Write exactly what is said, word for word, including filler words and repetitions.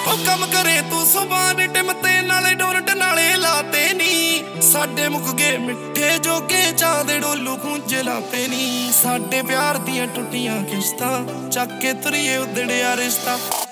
ਉਹ ਕੰਮ ਕਰੇ ਤੂੰ ਸੁਬਾਨ ਟਿਮ ਤੇ ਨਾਲੇ ਡੋਰਟ ਨਾਲੇ ਲਾਤੇ ਨੀ ਸਾਡੇ ਮੁੱਕ ਗਏ ਮਿੱਠੇ ਜੋਗੇ ਚਾਹ ਦੇ ਡੋਲੂ ਖੁੰਝ ਲਾਤੇ ਨੀ ਸਾਡੇ ਪਿਆਰ ਦੀਆਂ ਟੁੱਟੀਆਂ ਕਿਸ਼ਤਾਂ ਚੱਕ ਕੇ ਤੁਰੀਏ ਉਦੜਿਆ ਰਿਸ਼ਤਾ।